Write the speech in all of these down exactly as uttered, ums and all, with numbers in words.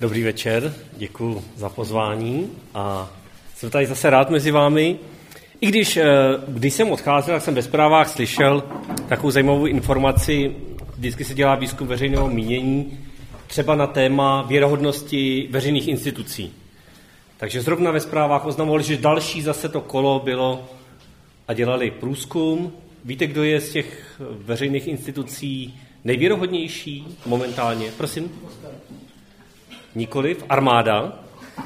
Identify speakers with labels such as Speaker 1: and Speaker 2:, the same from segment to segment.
Speaker 1: Dobrý večer, děkuji za pozvání a jsem tady zase rád mezi vámi. I když, když jsem odcházel, tak jsem ve zprávách slyšel takovou zajímavou informaci, vždycky se dělá výzkum veřejného mínění, třeba na téma věrohodnosti veřejných institucí. Takže zrovna ve zprávách oznamovali, že další zase to kolo bylo a dělali průzkum. Víte, kdo je z těch veřejných institucí nejvěrohodnější momentálně? Prosím? Nikoliv. Armáda.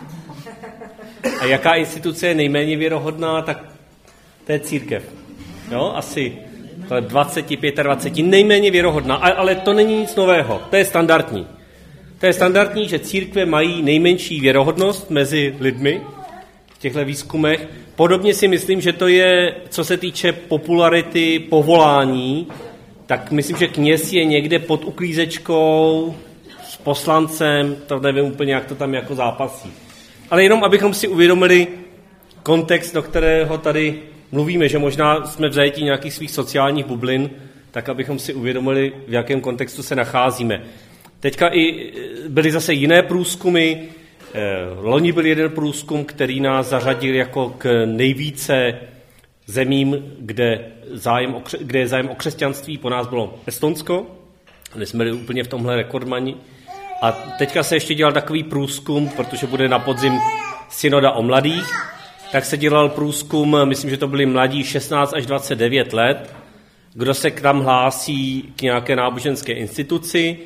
Speaker 1: A jaká instituce je nejméně věrohodná, tak to je církev. Jo, asi dvacet, dvacet pět, nejméně věrohodná. Ale to není nic nového, to je standardní. To je standardní, že církve mají nejmenší věrohodnost mezi lidmi v těchto výzkumech. Podobně si myslím, že to je, co se týče popularity povolání, tak myslím, že kněz je někde pod uklízečkou s poslancem, to nevím úplně, jak to tam jako zápasí. Ale jenom, abychom si uvědomili kontext, do kterého tady mluvíme, že možná jsme v zajetí nějakých svých sociálních bublin, tak abychom si uvědomili, v jakém kontextu se nacházíme. Teďka i byly zase jiné průzkumy. Loni byl jeden průzkum, který nás zařadil jako k nejvíce zemím, kde, zájem o, kde je zájem o křesťanství. Po nás bylo Estonsko, my jsme byli úplně v tomhle rekordmani. A teďka se ještě dělal takový průzkum, protože bude na podzim synoda o mladých, tak se dělal průzkum, myslím, že to byli mladí šestnáct až dvacet devět let, kdo se k tam hlásí k nějaké náboženské instituci.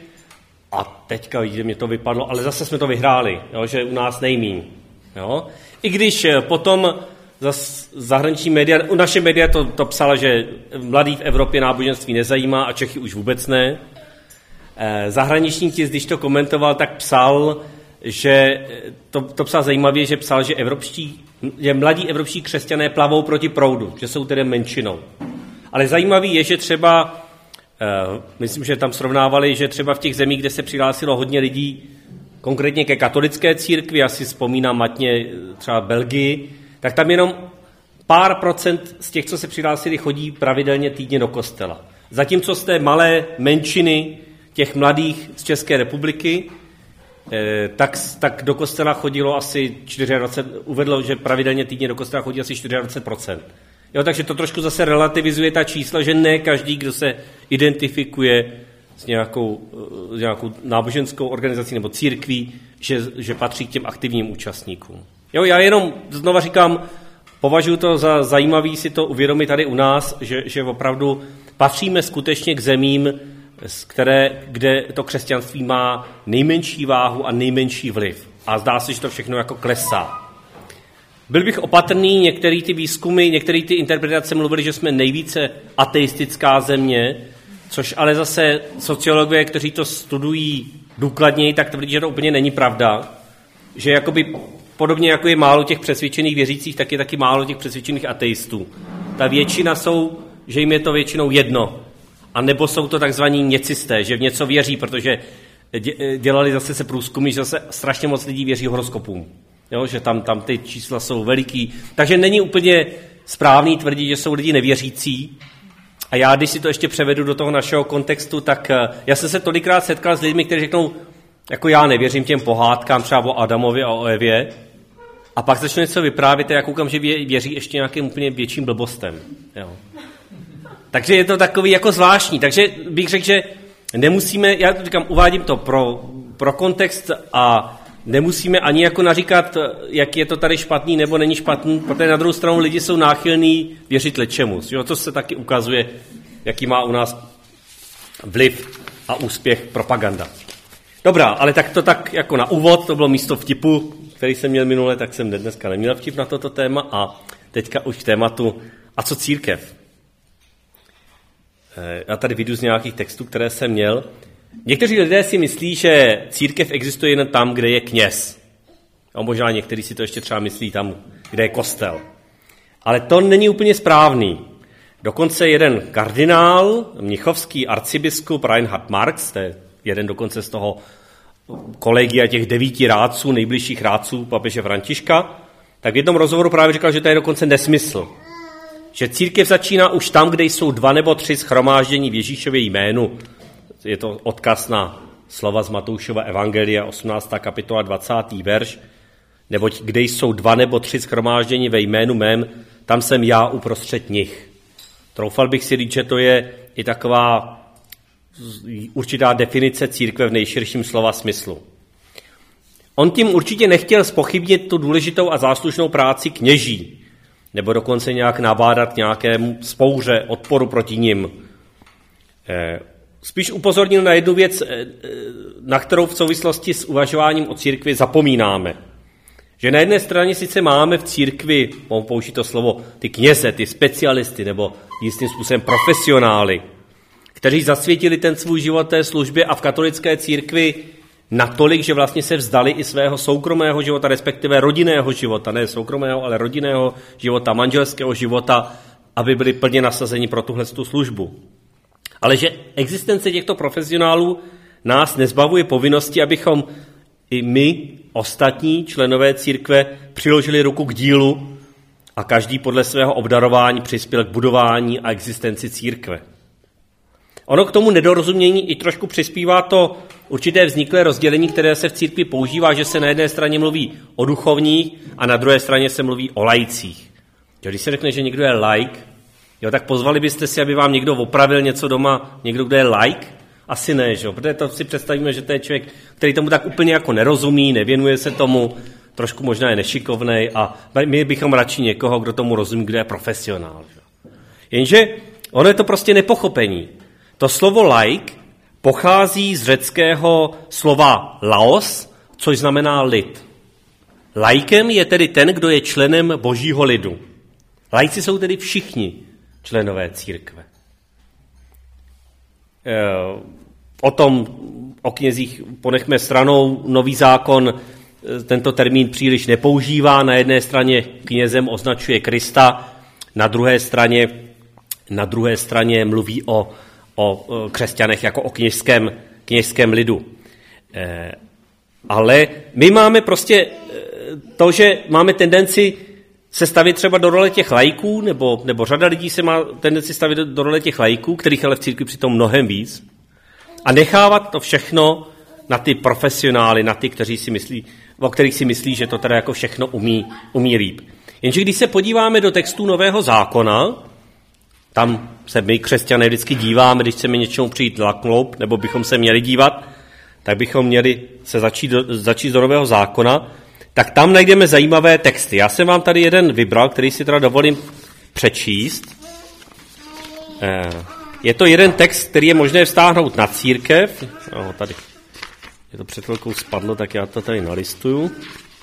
Speaker 1: A teďka, vidíte, mě to vypadlo, ale zase jsme to vyhráli, jo, že u nás nejmíň. Jo. I když potom zase zahraniční média, u naše média to, to psala, že mladý v Evropě náboženství nezajímá a Čechy už vůbec ne. Zahraniční tisk, když to komentoval, tak psal, že to, to psal zajímavě, že psal, že, evropští, že mladí evropští křesťané plavou proti proudu, že jsou tedy menšinou. Ale zajímavý je, že třeba Uh, myslím, že tam srovnávali, že třeba v těch zemích, kde se přihlásilo hodně lidí, konkrétně ke katolické církvi, já si vzpomínám matně třeba Belgii, tak tam jenom pár procent z těch, co se přihlásili, chodí pravidelně týdně do kostela. Zatímco z té malé menšiny těch mladých z České republiky, eh, tak, tak do kostela chodilo asi dvacet čtyři, uvedlo, že pravidelně týdně do kostela chodí asi dvacet čtyři procent. Jo, takže to trošku zase relativizuje ta čísla, že ne každý, kdo se identifikuje s nějakou, s nějakou náboženskou organizací nebo církví, že, že patří k těm aktivním účastníkům. Jo, já jenom znova říkám, považuji to za zajímavý si to uvědomit tady u nás, že, že opravdu patříme skutečně k zemím, které, kde to křesťanství má nejmenší váhu a nejmenší vliv. A zdá se, že to všechno jako klesá. Byl bych opatrný, některé ty výzkumy, některé ty interpretace mluvili, že jsme nejvíce ateistická země, což ale zase sociologové, kteří to studují důkladněji, tak tvrdí, že to úplně není pravda. Že jakoby podobně jako je málo těch přesvědčených věřících, tak je taky málo těch přesvědčených ateistů. Ta většina jsou, že jim je to většinou jedno. A nebo jsou to takzvaní něcisté, že v něco věří, protože dělali zase se průzkumy, že zase strašně moc lidí věří horoskopům. Jo, že tam, tam ty čísla jsou veliký. Takže není úplně správný tvrdit, že jsou lidi nevěřící. A já, když si to ještě převedu do toho našeho kontextu, tak já jsem se tolikrát setkal s lidmi, kteří řeknou, jako já nevěřím těm pohádkám třeba o Adamovi a o Evě. A pak začnu něco vyprávět a já koukám, že věří ještě nějakým úplně větším blbostem. Jo. Takže je to takový jako zvláštní. Takže bych řekl, že nemusíme, já to říkám, uvádím to pro, pro kontext a nemusíme ani jako naříkat, jak je to tady špatný nebo není špatný, protože na druhou stranu lidi jsou náchylní věřit lečemus. Jo, to se taky ukazuje, jaký má u nás vliv a úspěch propaganda. Dobrá, ale tak to tak jako na úvod, to bylo místo vtipu, který jsem měl minule, tak jsem dneska neměl vtip na toto téma a teďka už k tématu, a co církev? Já tady vyjdu z nějakých textů, které jsem měl. Někteří lidé si myslí, že církev existuje jen tam, kde je kněz. A možná někteří si to ještě třeba myslí tam, kde je kostel. Ale to není úplně správný. Dokonce jeden kardinál, mnichovský arcibiskup Reinhard Marx, to je jeden dokonce z toho kolegia těch devíti rádců, nejbližších rádců papeže Františka, tak v jednom rozhovoru právě říkal, že to je dokonce nesmysl. Že církev začíná už tam, kde jsou dva nebo tři shromáždění v Ježíšově jménu. Je to odkaz na slova z Matoušova evangelia, osmnáctá kapitola, dvacátý verš, neboť kde jsou dva nebo tři shromážděni ve jménu mém, tam jsem já uprostřed nich. Troufal bych si říct, že to je i taková určitá definice církve v nejširším slova smyslu. On tím určitě nechtěl zpochybnit tu důležitou a záslušnou práci kněží, nebo dokonce nějak nabádat nějakému vzpouře, odporu proti nim. Spíš upozornil na jednu věc, na kterou v souvislosti s uvažováním o církvi zapomínáme. Že na jedné straně sice máme v církvi, mohu použít to slovo, ty kněze, ty specialisty, nebo jistým způsobem profesionály, kteří zasvětili ten svůj život té službě a v katolické církvi natolik, že vlastně se vzdali i svého soukromého života, respektive rodinného života, ne soukromého, ale rodinného života, manželského života, aby byli plně nasazeni pro tuhle službu. Ale že existence těchto profesionálů nás nezbavuje povinnosti, abychom i my, ostatní členové církve, přiložili ruku k dílu a každý podle svého obdarování přispěl k budování a existenci církve. Ono k tomu nedorozumění i trošku přispívá to určité vzniklé rozdělení, které se v církvi používá, že se na jedné straně mluví o duchovních a na druhé straně se mluví o laicích. Když se řekne, že někdo je laik, jo, tak pozvali byste si, aby vám někdo opravil něco doma, někdo, kdo je laik? Asi ne, že jo? Protože to si představíme, že to je člověk, který tomu tak úplně jako nerozumí, nevěnuje se tomu, trošku možná je nešikovnej a my bychom radši někoho, kdo tomu rozumí, kdo je profesionál. Že? Jenže ono je to prostě nepochopení. To slovo laik pochází z řeckého slova laos, což znamená lid. Laikem je tedy ten, kdo je členem božího lidu. Laici jsou tedy všichni členové církve. O tom, o knězích ponechme stranou, Nový zákon tento termín příliš nepoužívá. Na jedné straně knězem označuje Krista, na druhé straně, na druhé straně mluví o, o křesťanech jako o kněžském, kněžském lidu. Ale my máme prostě to, že máme tendenci se stavit třeba do role těch laiků, nebo, nebo řada lidí se má tendenci stavit do, do role těch laiků, kterých ale v církvi přitom mnohem víc, a nechávat to všechno na ty profesionály, na ty, kteří si myslí, o kterých si myslí, že to teda jako všechno umí, umí líp. Jenže když se podíváme do textů Nového zákona, tam se my křesťané vždycky díváme, když chceme něčemu přijít na kloup, nebo bychom se měli dívat, tak bychom měli se začít do, začít do Nového zákona, tak tam najdeme zajímavé texty. Já jsem vám tady jeden vybral, který si teda dovolím přečíst. Je to jeden text, který je možné vztáhnout na církev. No, tady je to před chvilkou spadlo, tak já to tady nalistuju.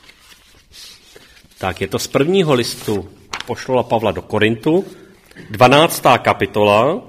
Speaker 1: Tak, je to z prvního listu poštola Pavla do Korintu, dvanáctá kapitola,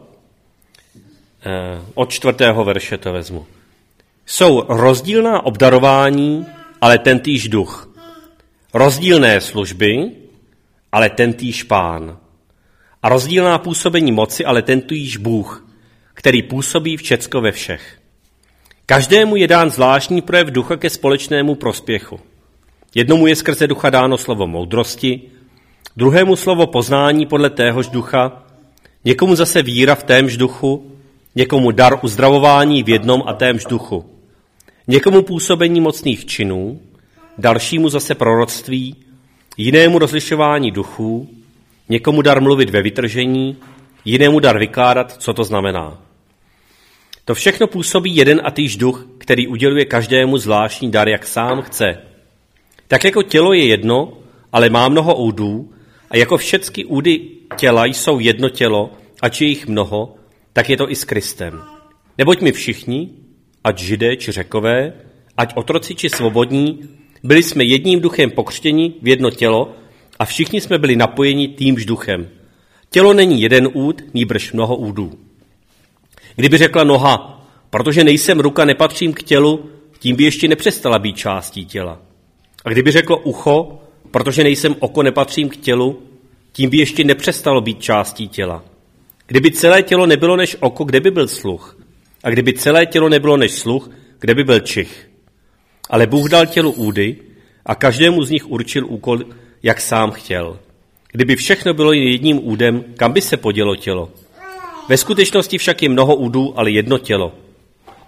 Speaker 1: od čtvrtého verše to vezmu. Jsou rozdílná obdarování, ale tentýž duch. Rozdílné služby, ale tentýž Pán. A rozdílná působení moci, ale tentýž Bůh, který působí všecko ve všech. Každému je dán zvláštní projev ducha ke společnému prospěchu. Jednomu je skrze ducha dáno slovo moudrosti, druhému slovo poznání podle téhož ducha, někomu zase víra v témž duchu, někomu dar uzdravování v jednom a témž duchu, někomu působení mocných činů, dalšímu zase proroctví, jinému rozlišování duchů, někomu dar mluvit ve vytržení, jinému dar vykládat, co to znamená. To všechno působí jeden a týž duch, který uděluje každému zvláštní dar, jak sám chce. Tak jako tělo je jedno, ale má mnoho údů, a jako všechny údy těla jsou jedno tělo, ač je jich mnoho, tak je to i s Kristem. Neboť my všichni, ať Židé či Řekové, ať otroci či svobodní, byli jsme jedním duchem pokřtěni v jedno tělo a všichni jsme byli napojeni týmž duchem. Tělo není jeden úd, nýbrž mnoho údů. Kdyby řekla noha, protože nejsem ruka, nepatřím k tělu, tím by ještě nepřestala být částí těla. A kdyby řeklo ucho, protože nejsem oko, nepatřím k tělu, tím by ještě nepřestalo být částí těla. Kdyby celé tělo nebylo než oko, kde by byl sluch? A kdyby celé tělo nebylo než sluch, kde by byl čich? Ale Bůh dal tělu údy a každému z nich určil úkol, jak sám chtěl. Kdyby všechno bylo jedním údem, kam by se podělo tělo? Ve skutečnosti však je mnoho údů, ale jedno tělo.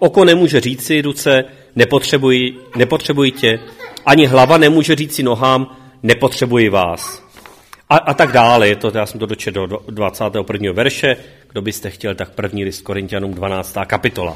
Speaker 1: Oko nemůže říci ruce, nepotřebuji, nepotřebuji tě, ani hlava nemůže říci nohám, nepotřebuji vás. A, a tak dále. Je to, já jsem to dočetl do dvacátého prvního verše. Kdo byste chtěl, tak první list Korinťanům dvanáctá kapitola.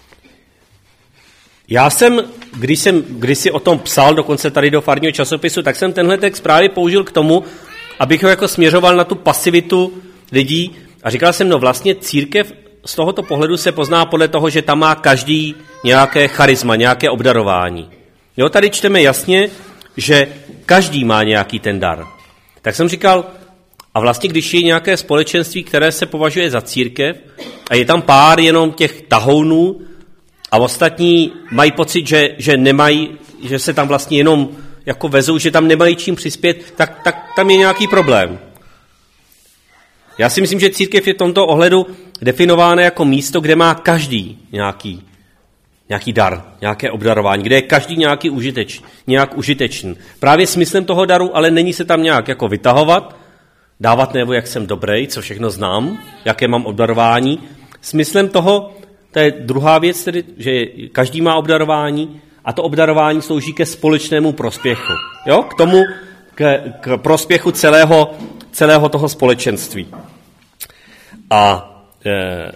Speaker 1: Já jsem, když jsem když si o tom psal, dokonce tady do farního časopisu, tak jsem tenhle text právě použil k tomu, abych ho jako směřoval na tu pasivitu lidí a říkal jsem, no vlastně církev z tohoto pohledu se pozná podle toho, že tam má každý nějaké charisma, nějaké obdarování. Jo, tady čteme jasně, že každý má nějaký ten dar. Tak jsem říkal, a vlastně když je nějaké společenství, které se považuje za církev a je tam pár jenom těch tahounů a ostatní mají pocit, že, že nemají, že se tam vlastně jenom jako vezou, že tam nemají čím přispět, tak, tak tam je nějaký problém. Já si myslím, že církev je v tomto ohledu definována jako místo, kde má každý nějaký, nějaký dar, nějaké obdarování, kde je každý nějaký užiteč, nějak užitečný. Právě smyslem toho daru, ale není se tam nějak jako vytahovat, dávat najevo, jak jsem dobrý, co všechno znám, jaké mám obdarování. Smyslem toho, to je druhá věc, tedy, že každý má obdarování a to obdarování slouží ke společnému prospěchu. Jo? K tomu, k, k prospěchu celého, celého toho společenství. A e,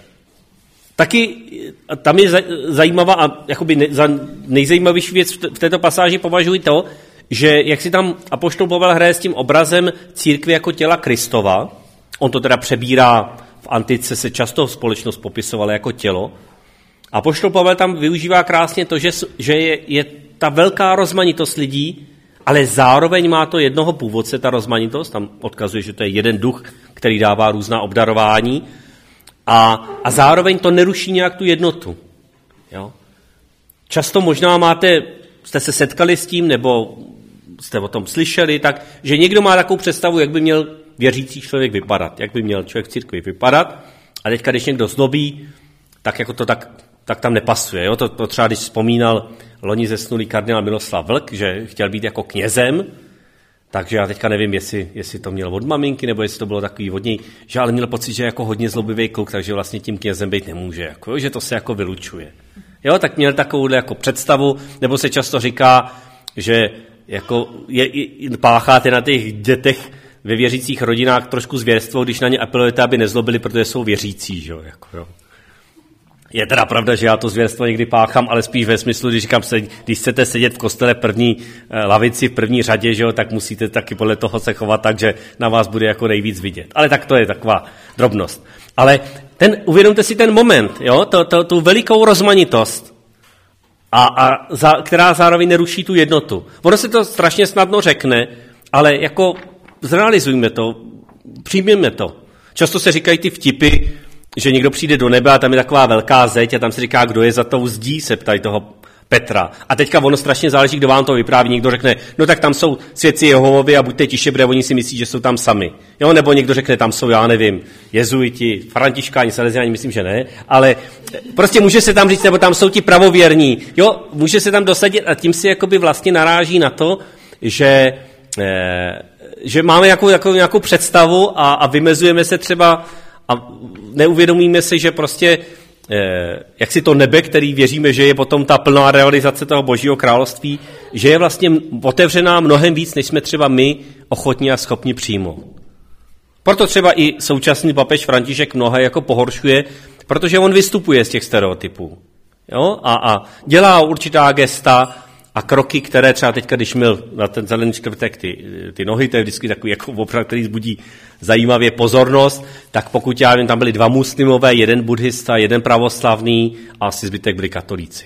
Speaker 1: taky tam je zajímavá a jakoby ne, za nejzajímavější věc v této pasáži považuji to, že jak si tam apoštol Pavel hraje s tím obrazem církve jako těla Kristova, on to teda přebírá, v antice se často společnost popisovala jako tělo, a apoštol Pavel tam využívá krásně to, že, že je, je ta velká rozmanitost lidí, ale zároveň má to jednoho původce, ta rozmanitost, tam odkazuje, že to je jeden duch, který dává různá obdarování, a, a zároveň to neruší nějak tu jednotu. Jo? Často možná máte, jste se setkali s tím, nebo jste o tom slyšeli, tak, že někdo má takovou představu, jak by měl věřící člověk vypadat, jak by měl člověk v církvi vypadat, a teďka, když někdo zlobí, tak jako to tak, tak tam nepasuje. Jo? To, to třeba, když vzpomínal loni zesnulý kardinál Miloslav Vlk, že chtěl být jako knězem, takže já teďka nevím, jestli, jestli to měl od maminky, nebo jestli to bylo takový od něj, že ale měl pocit, že je jako hodně zlobivý kluk, takže vlastně tím knězem být nemůže, jako, jo? Že to se jako vylučuje. Jo, tak měl takovou jako představu, nebo se často říká, že jako je, je, pácháte na těch dětech ve věřících rodinách trošku zvěrstvo, když na ně apelujete, aby nezlobili, protože jsou věřící. Že? Jako, jo. Je teda pravda, že já to zvěrstvo někdy páchám, ale spíš ve smyslu, když říkám, když chcete sedět v kostele první lavici, v první řadě, že jo, tak musíte taky podle toho se chovat tak, že na vás bude jako nejvíc vidět. Ale tak to je taková drobnost. Ale ten, uvědomte si ten moment, jo, to, to, tu velikou rozmanitost, a, a za, která zároveň neruší tu jednotu. Ono se to strašně snadno řekne, ale jako zrealizujme to, přijměme to. Často se říkají ty vtipy, že někdo přijde do nebe a tam je taková velká zeď a tam se říká, kdo je za tou zdí, se ptají toho Petra. A teďka ono strašně záleží, kdo vám to vypráví. Někdo řekne, no tak tam jsou svědci Jehovovi a buďte tiše, protože oni si myslí, že jsou tam sami. Jo, nebo někdo řekne, tam jsou, já nevím, jezuiti, františkáni, salesiáni, myslím, že ne, ale prostě může se tam říct, nebo tam jsou ti pravověrní. Jo, může se tam dosadit a tím si jakoby vlastně naráží na to, že, eh, že máme nějakou, nějakou, nějakou představu a, a vymezujeme se třeba a neuvědomíme si, že prostě jak si to nebe, který věříme, že je potom ta plná realizace toho Božího království, že je vlastně otevřená mnohem víc, než jsme třeba my ochotní a schopni přijmout. Proto třeba i současný papež František mnohé jako pohoršuje, protože on vystupuje z těch stereotypů. Jo? A, a dělá určitá gesta a kroky, které třeba teďka, když měl na ten zelený čtvrtek ty, ty nohy, to je vždycky takový jako opravdu, který zbudí zajímavě pozornost, tak pokud já vím, tam byli dva muslimové, jeden buddhista, jeden pravoslavný a asi zbytek byli katolíci.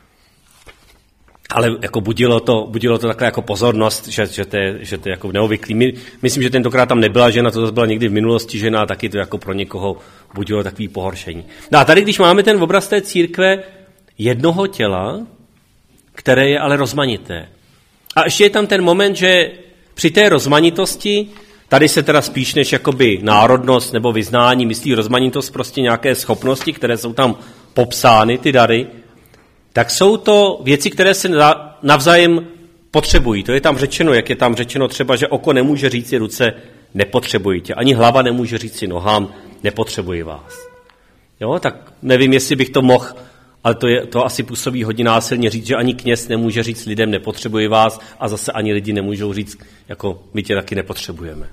Speaker 1: Ale jako budilo to, budilo to takhle jako pozornost, že, že, to, je, že to je jako neobvyklý. My, myslím, že tentokrát tam nebyla žena, to zase byla někdy v minulosti žena a taky to jako pro někoho budilo takový pohoršení. No a tady, když máme ten obraz té církve jednoho těla, které je ale rozmanité. A ještě je tam ten moment, že při té rozmanitosti, tady se teda spíš než jakoby národnost nebo vyznání myslí rozmanitost prostě nějaké schopnosti, které jsou tam popsány, ty dary, tak jsou to věci, které se navzájem potřebují. To je tam řečeno, jak je tam řečeno třeba, že oko nemůže říci ruce, nepotřebují tě. Ani hlava nemůže říci nohám, nepotřebuji vás. Jo, tak nevím, jestli bych to mohl ale to, je, to asi působí hodně násilně říct, že ani kněz nemůže říct lidem nepotřebuji vás a zase ani lidi nemůžou říct, jako my tě taky nepotřebujeme.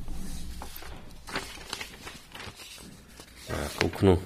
Speaker 1: Já kouknu.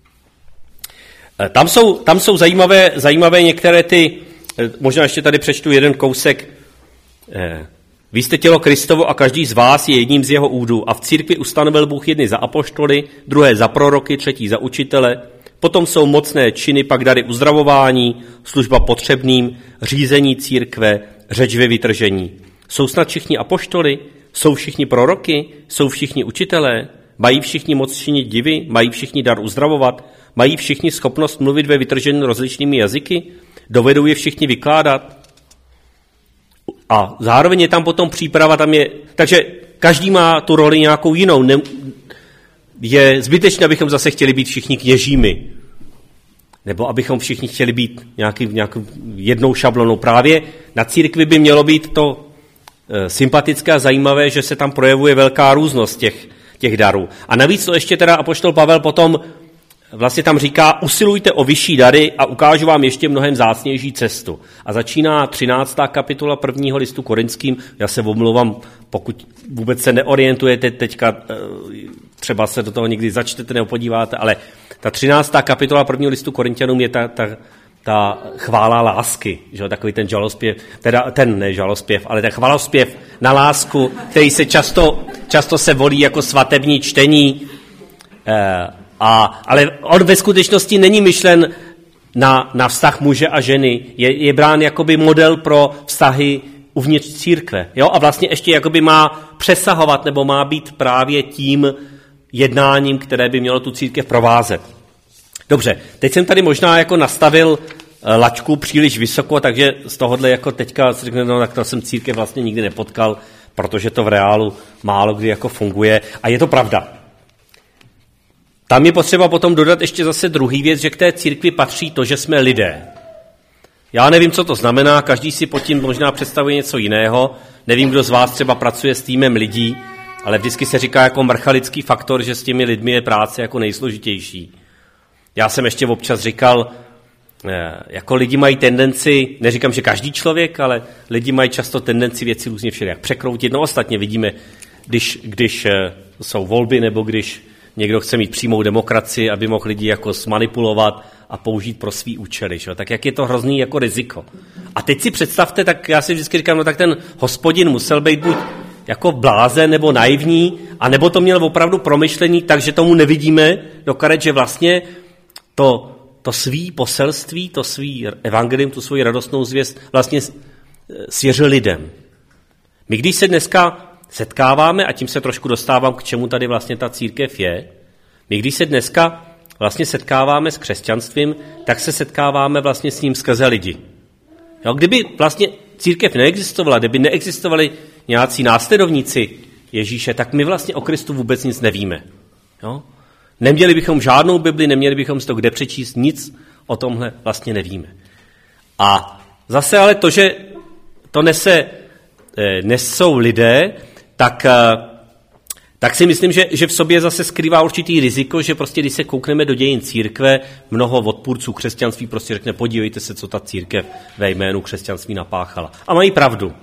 Speaker 1: Tam jsou, tam jsou zajímavé, zajímavé některé ty, možná ještě tady přečtu jeden kousek. Vy jste tělo Kristovo a každý z vás je jedním z jeho údů a v církvi ustanovil Bůh jedny za apoštoly, druhé za proroky, třetí za učitele, potom jsou mocné činy, pak dary uzdravování, služba potřebným, řízení církve, řeč ve vytržení. Jsou snad všichni apoštoly? Jsou všichni proroky? Jsou všichni učitelé? Mají všichni moc činit divy? Mají všichni dar uzdravovat? Mají všichni schopnost mluvit ve vytržení rozličnými jazyky? Dovedou je všichni vykládat? A zároveň je tam potom příprava, tam je, takže každý má tu roli nějakou jinou. Ne, je zbytečné, abychom zase chtěli být všichni kněžími. Nebo abychom všichni chtěli být nějaký, nějakou jednou šablonou. Právě na církvi by mělo být to e, sympatické a zajímavé, že se tam projevuje velká různost těch, těch darů. A navíc to ještě teda apoštol Pavel potom vlastně tam říká, usilujte o vyšší dary a ukážu vám ještě mnohem vzácnější cestu. A začíná třináctá kapitola prvního listu Korinským. Já se omlouvám, pokud vůbec se neorientujete teďka, třeba se do toho někdy začtete nebo podíváte, ale ta třináctá kapitola prvního listu Korinťanům je ta, ta, ta chvála lásky, že? Takový ten žalospěv, teda ten ne žalospěv, ale ten chválospěv na lásku, který se často, často se volí jako svatební čtení, eh, A, ale on ve skutečnosti není myšlen na, na vztah muže a ženy. Je, je brán jakoby model pro vztahy uvnitř církve. Jo? A vlastně ještě jakoby má přesahovat nebo má být právě tím jednáním, které by mělo tu církev provázet. Dobře, teď jsem tady možná jako nastavil laťku příliš vysoko, takže z tohohle jako teďka si řekne, no tak to jsem církev vlastně nikdy nepotkal, protože to v reálu málo kdy jako funguje. A je to pravda. Tam je potřeba potom dodat ještě zase druhý věc, že k té církvi patří to, že jsme lidé. Já nevím, co to znamená, každý si pod tím možná představuje něco jiného. Nevím, kdo z vás třeba pracuje s týmem lidí, ale vždycky se říká jako mrchalický faktor, že s těmi lidmi je práce jako nejsložitější. Já jsem ještě občas říkal, jako lidi mají tendenci, neříkám, že každý člověk, ale lidi mají často tendenci věci různě všelijak překroutit. No ostatně vidíme, když, když jsou volby nebo když někdo chce mít přímou demokracii, aby mohl lidi jako zmanipulovat a použít pro svý účely. Že? Tak jak je to hrozný jako riziko. A teď si představte, tak já si vždycky říkám, no tak ten hospodin musel být buď jako blázen nebo naivní, anebo to měl opravdu promyšlení, takže tomu nevidíme do karet, že vlastně to, to svý poselství, to svý evangelium, tu svoji radostnou zvěst vlastně svěřil lidem. My když se dneska setkáváme, a tím se trošku dostávám, k čemu tady vlastně ta církev je, my když se dneska vlastně setkáváme s křesťanstvím, tak se setkáváme vlastně s ním skrze lidi. Jo, kdyby vlastně církev neexistovala, kdyby neexistovali nějací následovníci Ježíše, tak my vlastně o Kristu vůbec nic nevíme. Jo? Neměli bychom žádnou Bibli, neměli bychom si to kde přečíst, nic o tomhle vlastně nevíme. A zase ale to, že to nese, nesou lidé, tak, tak si myslím, že, že v sobě zase skrývá určitý riziko, že prostě když se koukneme do dějin církve, mnoho odpůrců křesťanství prostě řekne, podívejte se, co ta církev ve jménu křesťanství napáchala. A mají pravdu.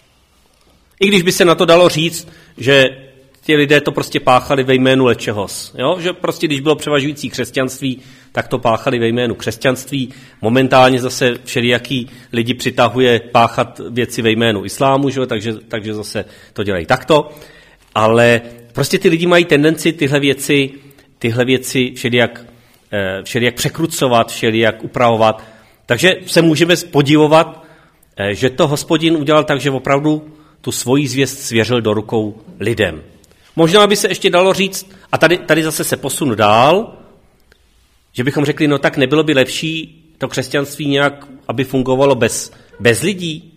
Speaker 1: I když by se na to dalo říct, že ti lidé to prostě páchali ve jménu lečehos. Jo? Že prostě když bylo převažující křesťanství, tak to páchali ve jménu křesťanství. Momentálně zase všelijaký lidi přitahuje páchat věci ve jménu islámu, že? Takže, takže zase to dělají takto. Ale prostě ty lidi mají tendenci tyhle věci, tyhle věci všelijak, všelijak překrucovat, všelijak upravovat. Takže se můžeme podivovat, že to Hospodin udělal tak, že opravdu tu svoji zvěst svěřil do rukou lidem. Možná by se ještě dalo říct, a tady, tady zase se posunu dál, že bychom řekli, no tak nebylo by lepší to křesťanství nějak, aby fungovalo bez, bez lidí.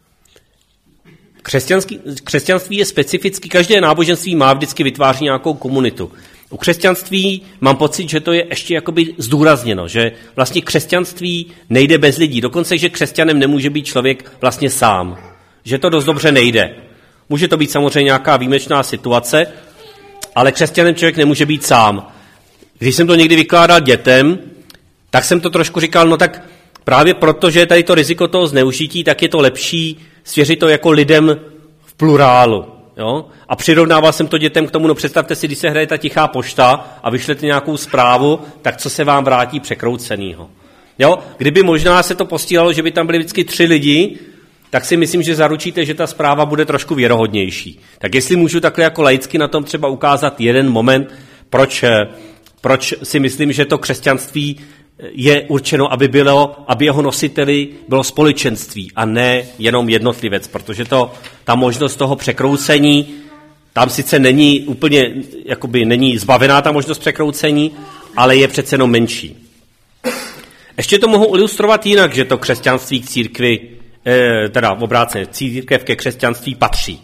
Speaker 1: Křesťanský, křesťanství je specifický, každé náboženství má vždycky vytváří nějakou komunitu. U křesťanství mám pocit, že to je ještě jakoby zdůrazněno, že vlastně křesťanství nejde bez lidí. Dokonce, že křesťanem nemůže být člověk vlastně sám. Že to dost dobře nejde. Může to být samozřejmě nějaká výjimečná situace, ale křesťanem člověk nemůže být sám. Když jsem to někdy vykládal dětem, tak jsem to trošku říkal, no tak právě proto, že je tady to riziko toho zneužití, tak je to lepší svěřit to jako lidem v plurálu. Jo? A přirovnával jsem to dětem k tomu, no představte si, když se hraje ta tichá pošta a vyšlete nějakou zprávu, tak co se vám vrátí překroucenýho. Jo? Kdyby možná se to postílalo, že by tam byli vždycky tři lidi, tak si myslím, že zaručíte, že ta zpráva bude trošku věrohodnější. Tak jestli můžu takhle jako laicky na tom třeba ukázat jeden moment, proč, proč si myslím, že to křesťanství je určeno, aby bylo, aby jeho nositeli bylo společenství a ne jenom jednotlivec, protože to, ta možnost toho překroucení, tam sice není úplně, jakoby není zbavená ta možnost překroucení, ale je přece jenom menší. Ještě to mohu ilustrovat jinak, že to křesťanství k církvi, eh, teda v obráceně, církev ke křesťanství patří.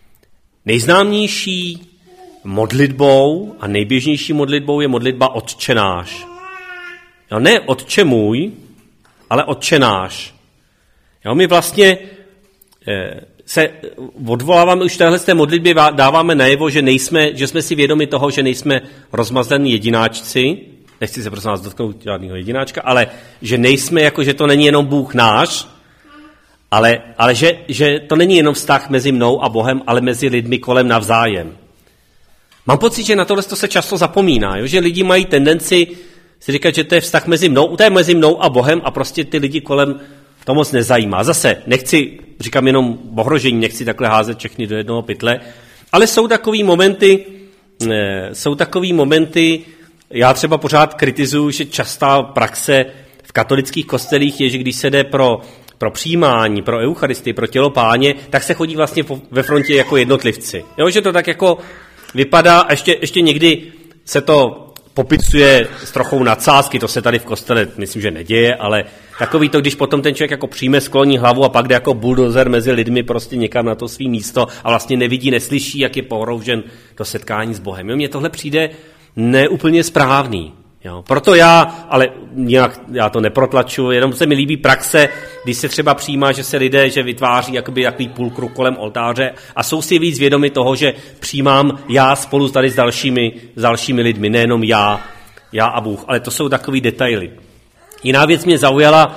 Speaker 1: Nejznámější modlitbou a nejběžnější modlitbou je modlitba Otče náš. Jo, ne Otče můj, ale Otče náš. Jo, my vlastně eh, se odvoláváme už téhle z té modlitby, dáváme najevo, že, nejsme, že jsme si vědomi toho, že nejsme rozmazlení jedináčci, nechci se prosím vás dotknout žádného jedináčka, ale že nejsme, jako že to není jenom Bůh náš, ale, ale že, že to není jenom vztah mezi mnou a Bohem, ale mezi lidmi kolem navzájem. Mám pocit, že na tohle se často zapomíná, jo? Že lidi mají tendenci si říkat, že to je vztah mezi mnou, to je mezi mnou a Bohem a prostě ty lidi kolem to moc nezajímá. Zase nechci, říkám jenom ohrožení, nechci takhle házet všechny do jednoho pytle, ale jsou takový momenty, jsou takový momenty, já třeba pořád kritizuju, že častá praxe v katolických kostelích je, že když se jde pro, pro přijímání, pro eucharistii, pro tělo Páně, tak se chodí vlastně ve frontě jako jednotlivci. Jo, že to tak jako vypadá a ještě, ještě někdy se to popisuje s trochou nadsázky, to se tady v kostele myslím, že neděje, ale takový to, když potom ten člověk jako přijme, skloní hlavu a pak jde jako buldozer mezi lidmi prostě někam na to svý místo a vlastně nevidí, neslyší, jak je pohroužen do setkání s Bohem. Jo, mně tohle přijde neúplně správný. Jo. Proto já, ale nějak já to neprotlačuji, jenom se mi líbí praxe, když se třeba přijímá, že se lidé, že vytváří jakoby jaký půlkruh kolem oltáře a jsou si víc vědomi toho, že přijímám já spolu tady s dalšími, s dalšími lidmi, nejenom já, já a Bůh, ale to jsou takový detaily. Jiná věc mě zaujala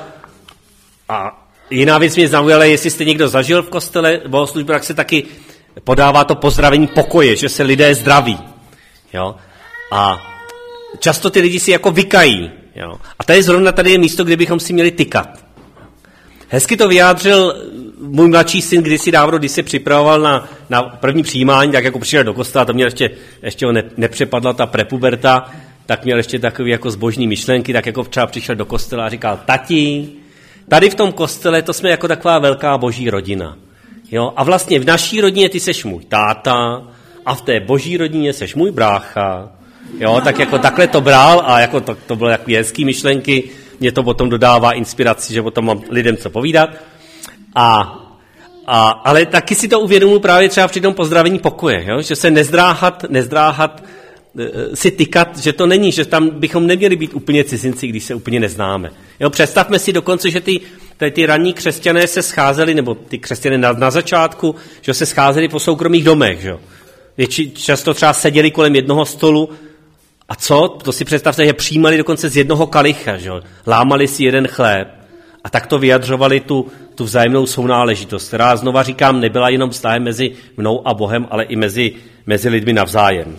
Speaker 1: a jiná věc mě zaujala, jestli jste někdo zažil v kostele bohoslužby, tak se taky podává to pozdravení pokoje, že se lidé zdraví. Jo. A často ty lidi si jako vykají. Jo. A tady zrovna tady je místo, kde bychom si měli tykat. Hezky to vyjádřil můj mladší syn kdysi dávno, když se připravoval na, na první přijímání, tak jako přišel do kostela, to měl ještě, ještě ho ne, nepřepadla ta prepuberta, tak měl ještě takový jako zbožní myšlenky, tak jako třeba přišel do kostela a říkal, tati, tady v tom kostele to jsme jako taková velká boží rodina. Jo. A vlastně v naší rodině ty seš můj táta a v té boží rodině seš můj brácha. Jo, tak jako takhle to bral a jako to, to bylo jako hezký myšlenky, mě to potom dodává inspiraci, že potom mám lidem co povídat. A, a, ale taky si to uvědomuji právě třeba při tom pozdravení pokoje, jo? Že se nezdráhat, nezdráhat e, si tykat, že to není, že tam bychom neměli být úplně cizinci, když se úplně neznáme. Jo, představme si dokonce, že ty, ty, ty ranní křesťané se scházeli, nebo ty křesťané na, na začátku, že se scházeli po soukromých domech, že jo. Často třeba seděli kolem jednoho stolu. A co? To si představte, že přijímali dokonce z jednoho kalicha, že? Lámali si jeden chléb a tak to vyjadřovali tu, tu vzájemnou sounáležitost, která, znova říkám, nebyla jenom vztahem mezi mnou a Bohem, ale i mezi, mezi lidmi navzájem.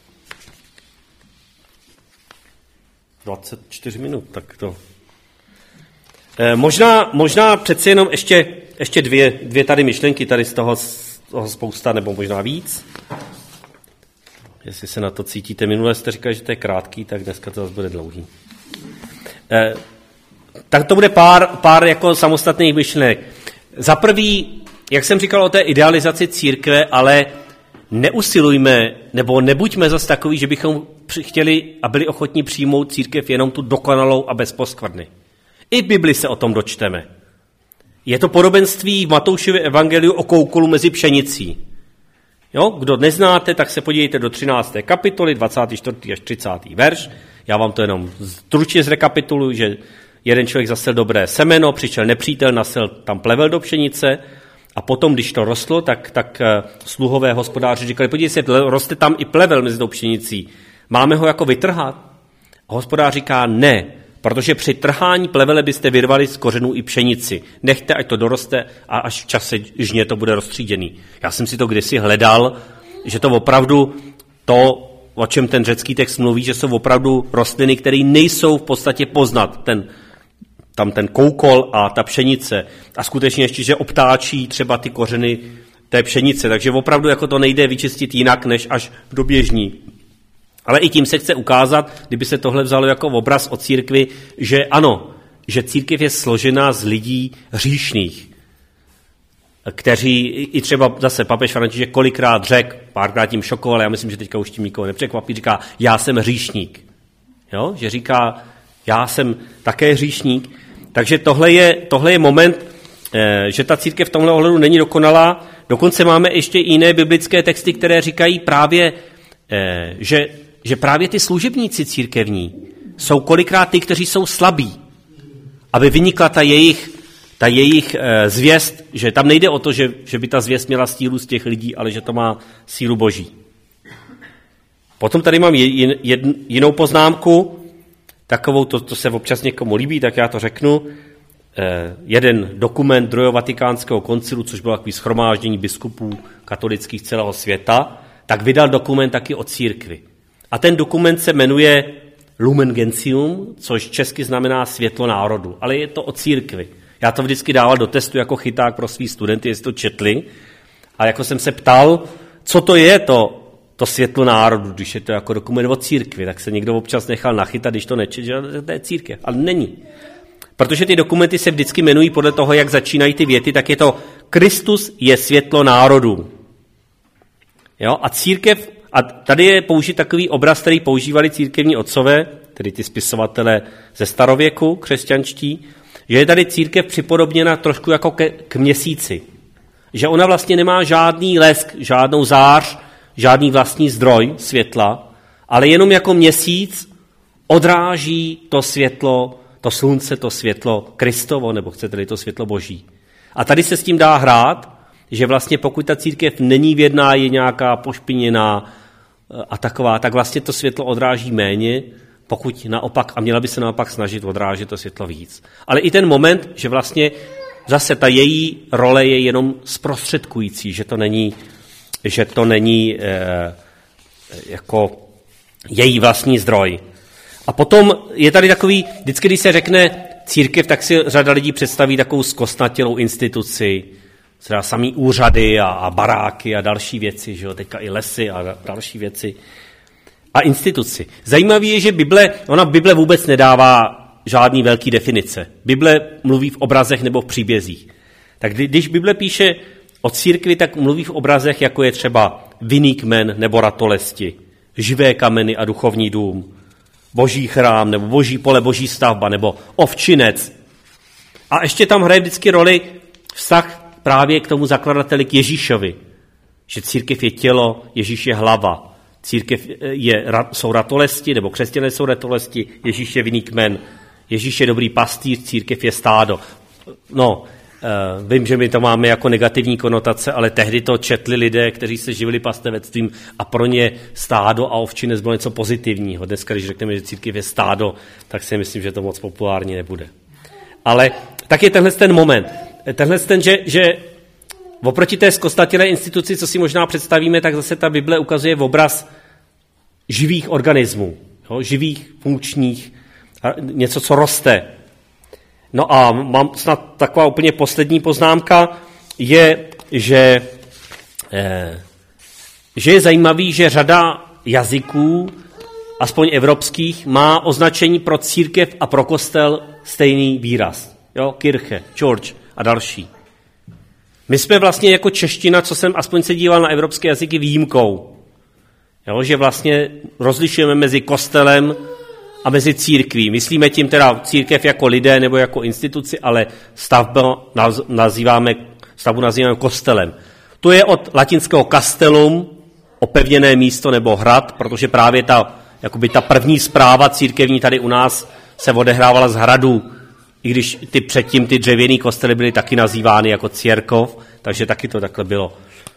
Speaker 1: dvacet čtyři minut, tak to... E, možná, možná přeci jenom ještě, ještě dvě, dvě tady myšlenky, tady z toho, z toho spousta, nebo možná víc. Jestli se na to cítíte. Minule jste říkali, že to je krátký, tak dneska to zase bude dlouhý. Eh, tak to bude pár, pár jako samostatných myšlenek. Za prvý, jak jsem říkal o té idealizaci církve, ale neusilujme, nebo nebuďme zase takový, že bychom chtěli a byli ochotní přijmout církev jenom tu dokonalou a bez poskvrny. I v Bibli se o tom dočteme. Je to podobenství v Matoušově evangeliu o koukolu mezi pšenicí. Jo, kdo neznáte, tak se podívejte do třinácté kapitoly, dvacátý čtvrtý až třicátý verš. Já vám to jenom stručně zrekapituluji, že jeden člověk zasel dobré semeno, přišel nepřítel, nasel tam plevel do pšenice a potom, když to rostlo, tak, tak sluhové hospodáři říkali, podívejte se, roste tam i plevel mezi tou pšenicí. Máme ho jako vytrhat? A hospodář říká, ne, protože při trhání plevele byste vyrvali z kořenů i pšenici. Nechte, ať to doroste a až v čase žně to bude rozstříděný. Já jsem si to kdysi hledal, že to opravdu to, o čem ten řecký text mluví, že jsou opravdu rostliny, které nejsou v podstatě poznat, ten, tam ten koukol a ta pšenice. A skutečně ještě, že obtáčí třeba ty kořeny té pšenice, takže opravdu jako to nejde vyčistit jinak, než až v době žní. Ale i tím se chce ukázat, kdyby se tohle vzalo jako obraz o církvi, že ano, že církev je složená z lidí hříšných, kteří i třeba zase papež František kolikrát řekl, párkrát tím šokoval, já myslím, že teďka už tím nikoho nepřekvapí, říká, já jsem hříšník. Jo? Že říká, já jsem také hříšník. Takže tohle je, tohle je moment, že ta církev v tomhle ohledu není dokonalá. Dokonce máme ještě i jiné biblické texty, které říkají právě, že, že právě ty služebníci církevní jsou kolikrát ty, kteří jsou slabí, aby vynikla ta jejich, ta jejich zvěst, že tam nejde o to, že, že by ta zvěst měla sílu z těch lidí, ale že to má sílu Boží. Potom tady mám jin, jin, jinou poznámku, takovou, to, to se občas někomu líbí, tak já to řeknu. Eh, jeden dokument druhého vatikánského koncilu, což bylo takový shromáždění biskupů katolických celého světa, tak vydal dokument taky o církvi. A ten dokument se jmenuje Lumen Gentium, což česky znamená světlo národu, ale je to o církvi. Já to vždycky dával do testu jako chyták pro svý studenty, jestli to četli. A jako jsem se ptal, co to je to, to světlo národu, když je to jako dokument o církvi, tak se někdo občas nechal nachytat, když to nečet, že to je církev. Ale není. Protože ty dokumenty se vždycky jmenují podle toho, jak začínají ty věty, tak je to Kristus je světlo národů. Jo? A církev, a tady je použit takový obraz, který používali církevní otcové, tedy ty spisovatelé ze starověku, křesťanští, že je tady církev připodobněna trošku jako ke, k měsíci. Že ona vlastně nemá žádný lesk, žádnou zář, žádný vlastní zdroj světla, ale jenom jako měsíc odráží to světlo, to slunce, to světlo Kristovo, nebo chcete-li to světlo Boží. A tady se s tím dá hrát, že vlastně pokud ta církev není věrná, je nějaká pošpiněná a taková, tak vlastně to světlo odráží méně, pokud naopak, a měla by se naopak snažit odrážet to světlo víc. Ale i ten moment, že vlastně zase ta její role je jenom zprostředkující, že to není, že to není eh, jako její vlastní zdroj. A potom je tady takový, vždycky, když se řekne církev, tak si řada lidí představí takovou zkostnatělou instituci, třeba samý úřady a, a baráky a další věci, že jo, teďka i lesy a další věci. A instituci. Zajímavé je, že Bible, ona Bible vůbec nedává žádný velký definice. Bible mluví v obrazech nebo v příbězích. Tak když Bible píše o církvi, tak mluví v obrazech, jako je třeba vinný kmen nebo ratolesti, živé kameny a duchovní dům, boží chrám nebo boží pole, boží stavba nebo ovčinec. A ještě tam hraje vždycky roli vztah právě k tomu zakladateli, k Ježíšovi. Že církev je tělo, Ježíš je hlava. Církev je, jsou ratolesti, nebo křesťané jsou ratolesti, Ježíš je vinný kmen, Ježíš je dobrý pastýř, církev je stádo. No, uh, vím, že my to máme jako negativní konotace, ale tehdy to četli lidé, kteří se živili pastevectvím a pro ně stádo a ovčinec bylo něco pozitivního. Dneska, když řekneme, že církev je stádo, tak si myslím, že to moc populární nebude. Ale tak je tenhle ten moment. Tenhle ten, že, že oproti té zkostnatělé instituci, co si možná představíme, tak zase ta Bible ukazuje obraz živých organismů, jo, živých, funkčních, něco, co roste. No a mám snad taková úplně poslední poznámka, je, že, eh, že je zajímavý, že řada jazyků, aspoň evropských, má označení pro církev a pro kostel stejný výraz. Jo, Kirche, Church a další. My jsme vlastně jako čeština, co jsem aspoň se díval na evropské jazyky, výjimkou. Jo, že vlastně rozlišujeme mezi kostelem a mezi církví. Myslíme tím teda církev jako lidé nebo jako instituci, ale stavbu nazýváme, stavbu nazýváme kostelem. To je od latinského castellum, opevněné místo nebo hrad, protože právě ta, jakoby ta první správa církevní tady u nás se odehrávala z hradu, i když ty předtím ty dřevěný kostely byly taky nazývány jako církov, takže taky to takhle bylo.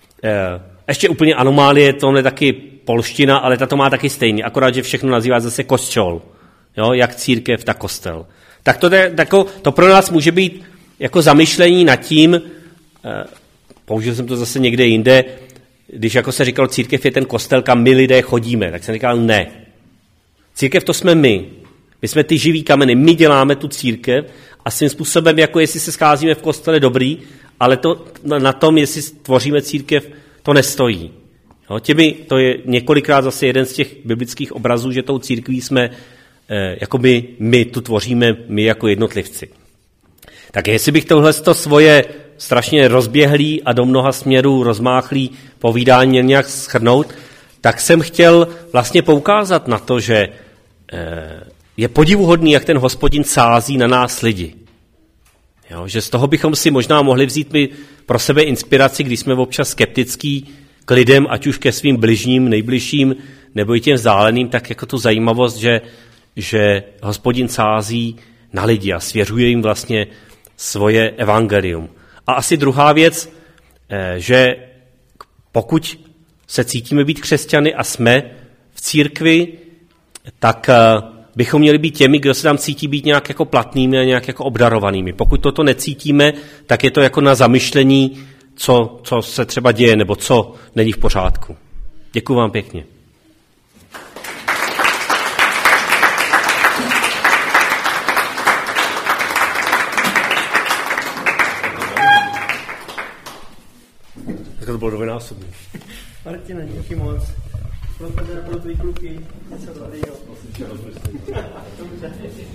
Speaker 1: Ještě úplně anomálie, tohle taky polština, ale ta to má taky stejně, akorát, že všechno nazývá zase kosčol. Jo, jak církev, tak kostel. Tak to, tako, to pro nás může být jako zamyšlení nad tím, eh, použil jsem to zase někde jinde, když jako se říkalo, církev je ten kostel, kam my lidé chodíme, tak jsem říkal ne. Církev to jsme my. My jsme ty živý kameny, my děláme tu církev a svým způsobem, jako jestli se scházíme v kostele, dobrý, ale to, na tom, jestli tvoříme církev, to nestojí. Jo, těmi, to je několikrát zase jeden z těch biblických obrazů, že tou církví jsme, eh, jako my, my tu tvoříme, my jako jednotlivci. Tak jestli bych tohle svoje strašně rozběhlý a do mnoha směrů rozmáchlý povídání nějak shrnout, tak jsem chtěl vlastně poukázat na to, že eh, je podivuhodný, jak ten Hospodin sází na nás lidi. Jo, že z toho bychom si možná mohli vzít my pro sebe inspiraci, když jsme občas skeptický k lidem, ať už ke svým bližním, nejbližším, nebo i těm vzdáleným, tak jako tu zajímavost, že, že Hospodin sází na lidi a svěřuje jim vlastně svoje evangelium. A asi druhá věc, že pokud se cítíme být křesťany a jsme v církvi, tak bychom měli být těmi, kdo se tam cítí být nějak jako platnými a nějak jako obdarovanými. Pokud toto necítíme, tak je to jako na zamyšlení, co, co se třeba děje, nebo co není v pořádku. Děkuji vám pěkně. To bylo dvojnásobný.
Speaker 2: Martine, díky moc. Pro tebe a pro tvý kluky. Co to